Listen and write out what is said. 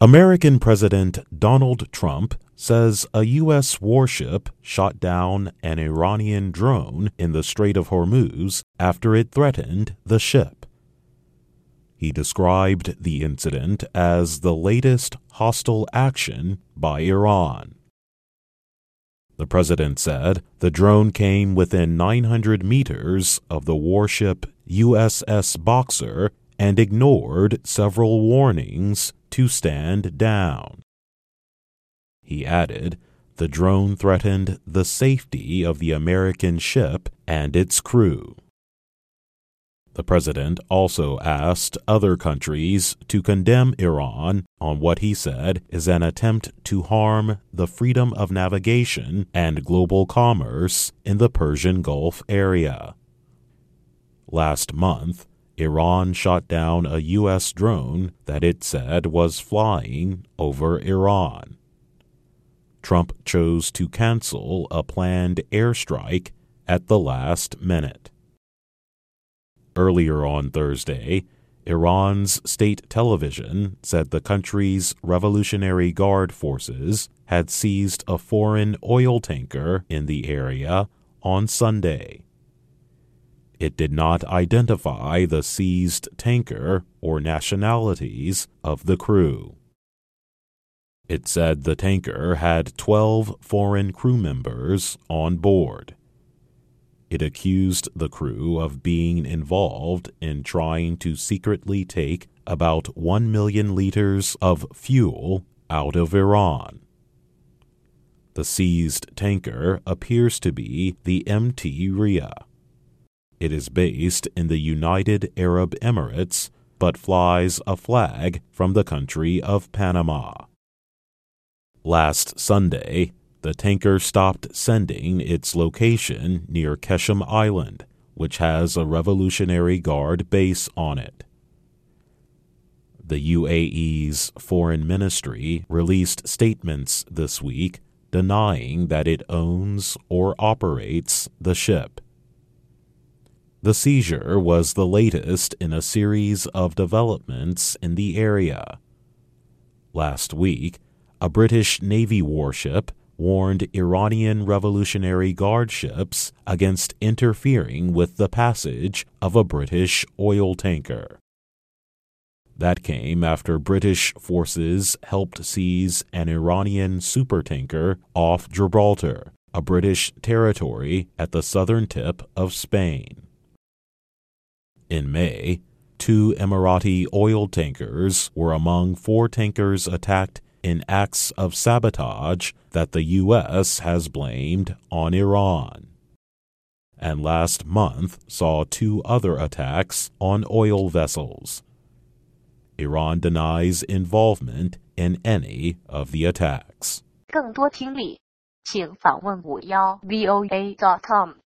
American President Donald Trump says a U.S. warship shot down an Iranian drone in the Strait of Hormuz after it threatened the ship. He described the incident as the latest hostile action by Iran. The president said the drone came within 900 meters of the warship USS Boxer and ignored several warnings to stand down. He added, the drone threatened the safety of the American ship and its crew. The president also asked other countries to condemn Iran on what he said is an attempt to harm the freedom of navigation and global commerce in the Persian Gulf area. Last month, Iran shot down a U.S. drone that it said was flying over Iran. Trump chose to cancel a planned airstrike at the last minute. Earlier on Thursday, Iran's state television said the country's Revolutionary Guard forces had seized a foreign oil tanker in the area on Sunday. It did not identify the seized tanker or nationalities of the crew. It said the tanker had 12 foreign crew members on board. It accused the crew of being involved in trying to secretly take about 1 million liters of fuel out of Iran. The seized tanker appears to be the MT Rhea. It is based in the United Arab Emirates, but flies a flag from the country of Panama. Last Sunday, the tanker stopped sending its location near Keshem Island, which has a Revolutionary Guard base on it. The UAE's foreign ministry released statements this week denying that it owns or operates the ship. The seizure was the latest in a series of developments in the area. Last week, a British Navy warship warned Iranian Revolutionary Guard ships against interfering with the passage of a British oil tanker. That came after British forces helped seize an Iranian supertanker off Gibraltar, a British territory at the southern tip of Spain. In May, 2 Emirati oil tankers were among 4 tankers attacked in acts of sabotage that the U.S. has blamed on Iran. And last month saw 2 other attacks on oil vessels. Iran denies involvement in any of the attacks. 更多听力，请访问51voa.com。